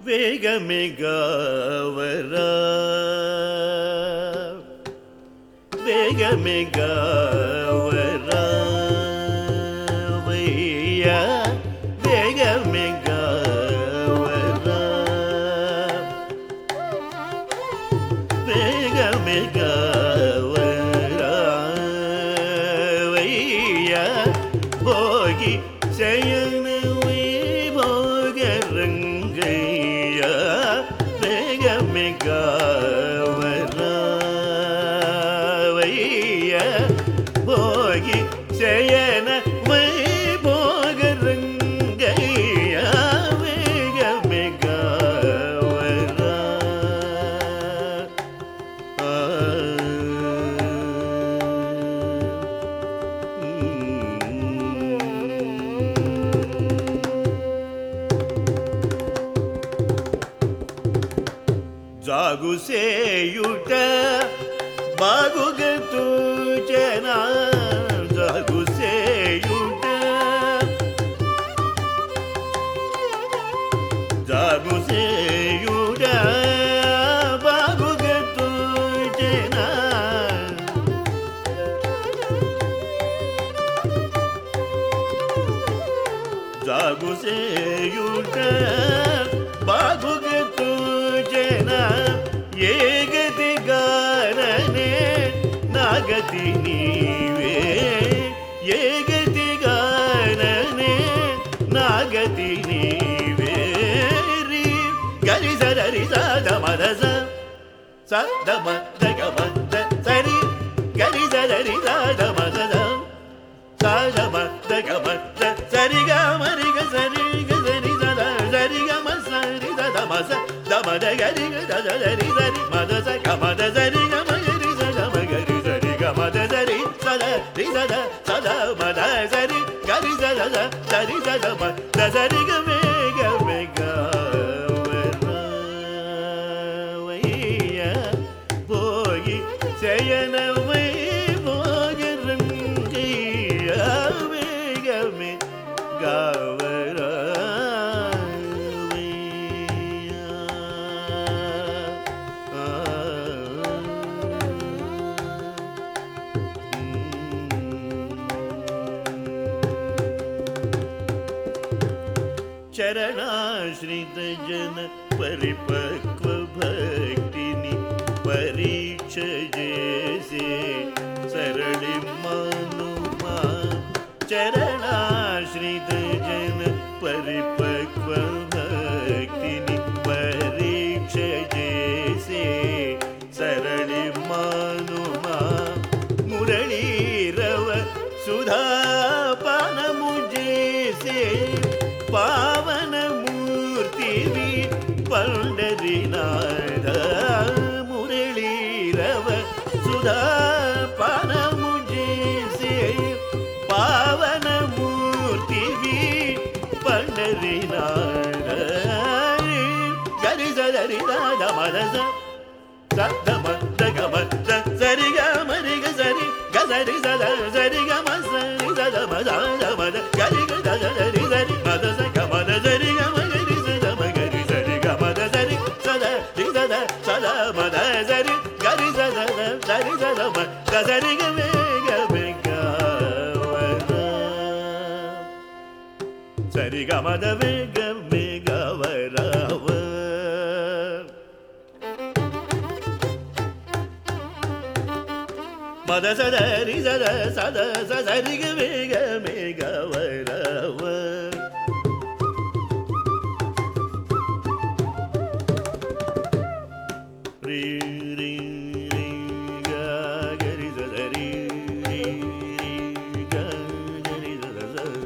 వేగమిగవరా వేగమిగవరా వయ్యా వేగమిగవరా వేగమిగవరా వయ్యా భోగి శయన రంగయ్య వేగమిగవరవయ్య భోగి శయన వైభోగ రంగయ్య వేగమిగవర జాగు సేయుట బాగుగా తూచెనా జాగు సేయుట జాగు సేయుట బాగుగా తూచెనా జాగు సేయుట బాగుగా తూచెనా ఏ గతి గాననే నాగతి నీవే ఏ గతి గాననే నాగతి నీవే రి గరి సరి సద మదస సద మద మద సరి గరి సరి సద మదస సద మద మద సరి గ మరి గ సరి గ సరి సద సరి గ మ సరి సద మస మద గరి గద సరి సరి మద స గ మద సరి గ మ గరి స గ మ గరి సరి గ మద సరి సద రి సద సద మద సరి గరి సద సరి సద మ ద సరి గ మే గ మే గ వయ్య భోగి శయన వై భోగ రంగయ్య మే గ మే గవర చరణాశ్రిత జన పరిపక్వ భక్తిని పరీక్ష చేసే సరళి మనుమా చరణాశ్రిత జన పరిపక్వ భక్తిని పరీక్ష చేసే సరళి మనుమా మురళీరవ సుధాపానము చేసే పావన మూర్తివి పండరినాథ మురళీరవ సుధాపానము చేసే పావన మూర్తివి పండరినాథ గరి సరి దాద మదస సద మద గ మద సరి గ మరి గ సరి గ సరి సద సరి గ మ సరి సద మద మద గరి గ ద సరి సరి మద స గ మద సరి గ మ గరి సద మ గరి సరి గ మద సరి సద రి సద సద మద సరి గరి సద సరి సద మ ద సరి గ మే గ మే గ వర సరి గ మద మే గ మే గ వర మద సద రి సద సద సరి గ మే గ మే గ వర రి రి రి గ గరి సద రి రి గ గరి సద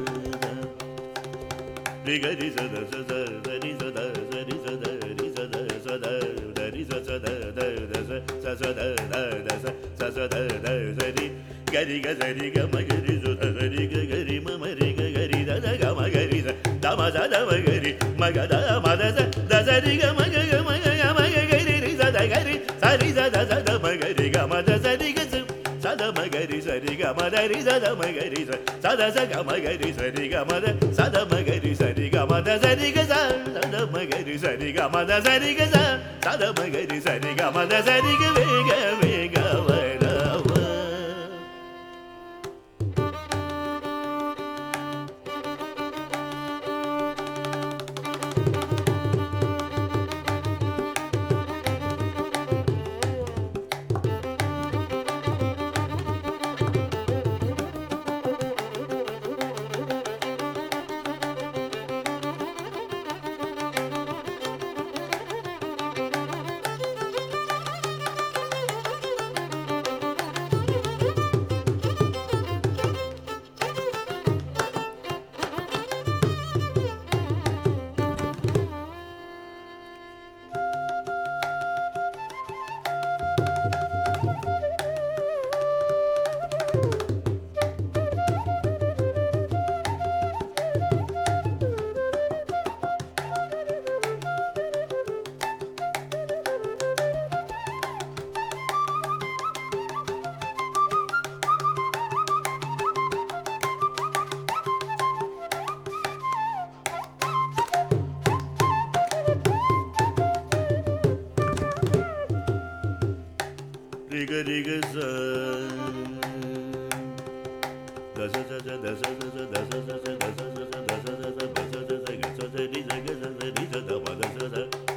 రి గరి సద సద రి సద రి సద రి సద సద రి సద ద స సద ద స సద ద సరి గరి గ సరి గ మ గరి సద సరి గ గరి మ మరి గ గరి ద గ మ గరి ద ద మ స ద మ గరి మ గ ద మ ద స ద సరి గ మ గ గ మ గ గ మ గ గరి రి సద గరి సరి సద సద మ గరి గ మ ద సరి గ స సద మ గ மகரி சரி கமதரி சத மகரி சத ச கமகரி சரி கமத சத மகரி சரி கமத சரி க சத மகரி சரி கமத சரி க சத மகரி சரி கமத சரி க வேக வேக வரவ ரிக ரிக ச தச தச தச தச தச தச தச தச தச தச பச தச கச ரி ச க ச ரி ச த ப தச த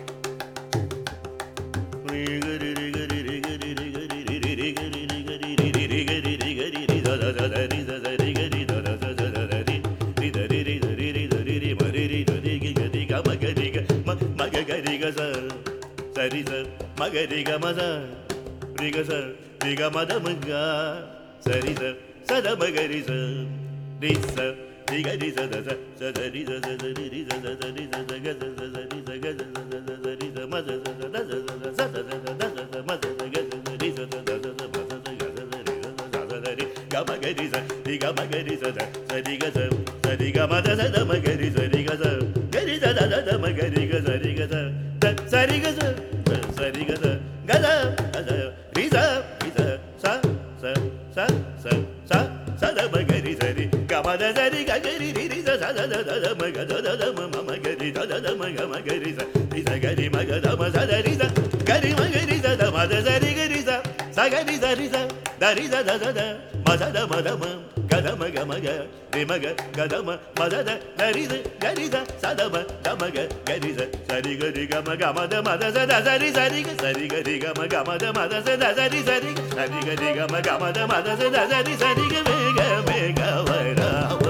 ரிக ரி ரிக ரி ரிக ரி ரிக ரி ரி ரி ரிக ரி ரிக ரி ரி ரி ரிக ரி ரிக ரி ரி த த த த ரி த த ரிக ரி த த த த த ரி ரி த ரி ரி த ரி ரி த ரி ரி ம ரி ரி த ரி கி க ரி க ம க ரி க ம ம க க ரி க ச சரி ச ம க ரி க ம ச ரி க ச ரி க ம த ம க சரி ச ச த ம க ரி ச ரி ச ரி க ரி ச த ச ச த ரி ச த த ரி ரி ச த த ரி ச த க ச த த ரி ச க ச த த த த ரி ச ம ச ச த த ச த த ச த த த த ச ம ச த க ச த ரி ச த த த த ம ச த க ச த ரி ச த ச த ரி க ம க ரி ச ரி க ம க ரி ச த ச ரி க ச ச ரி க ம த ச த ம க ரி ச ரி க ச க ரி ச த த த ம க ரி க ச ரி க ச த ச ரி க ச ச ரி க ச க ச க ச ரி ச ரி ச ச ச ச ச ச ச த ம க ரி ச ரி க ம த ச ரி க க ரி ரி ரி ச ச த த த த ம க த த த ம ம ம க ரி த த த ம க ம க ரி ச ரி ச க ரி ம க த ம ச த ரி ச க ரி ம க ரி ச த ம த ச ரி க ரி ச ச க ரி ச ரி ச த ரி ச த த த ம ச த ம த ம க த ம க ம க ரி ம க க த ம ம த த த ரி ச க ரி ச ச த ம த ம க க ரி ச ச ரி க ரி க ம க ம த ம த ச த ச ரி ச ரி க ச ரி க ரி க ம க ம த ம த ச த ச ரி ச ரி க ச ரி க ரி க ம க ம த ம த ச த ச ரி ச ரி க மே க மே க வ ர வ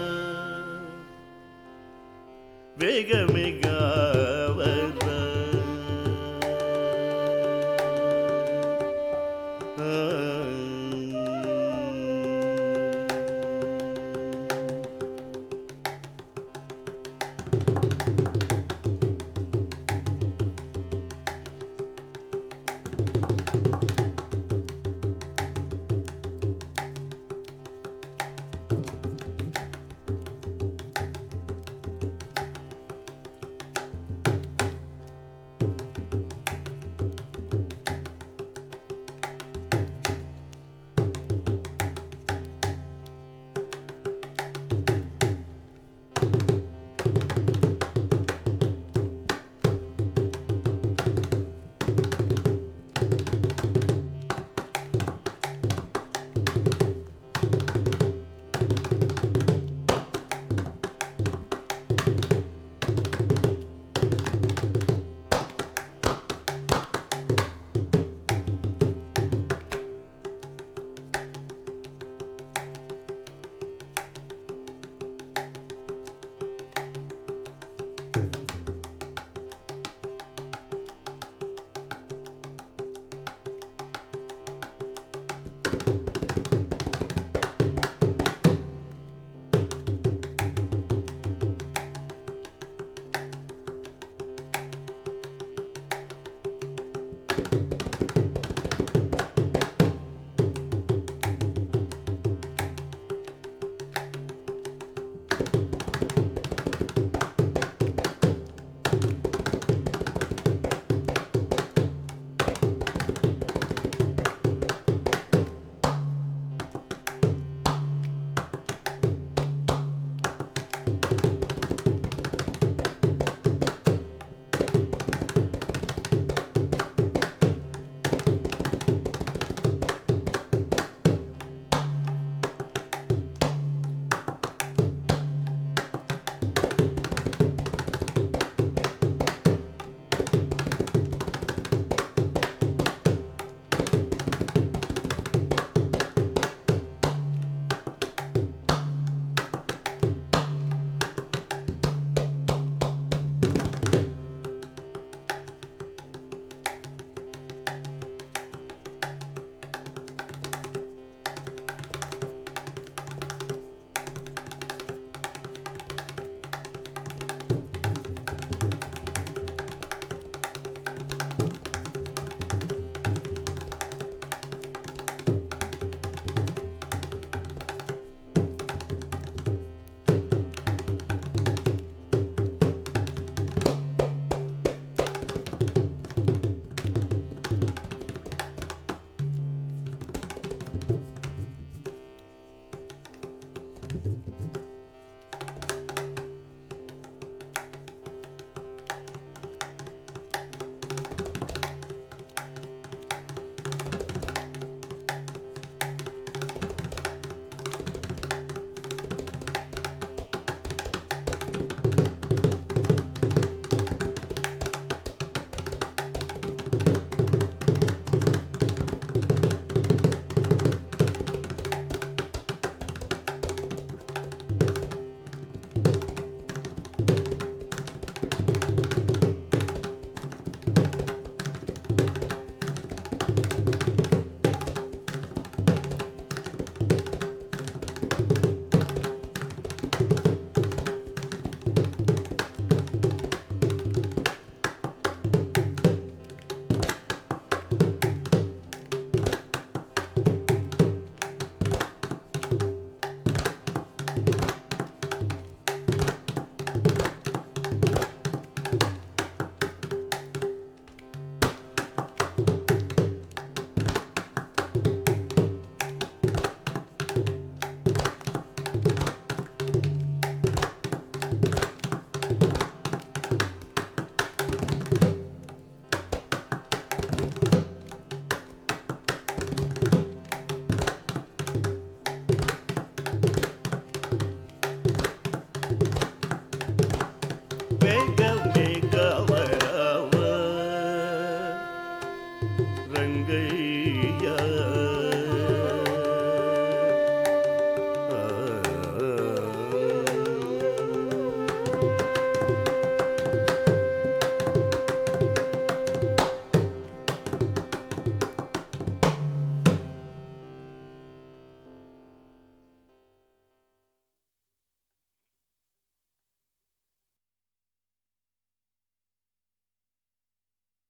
வேக மே க வ ர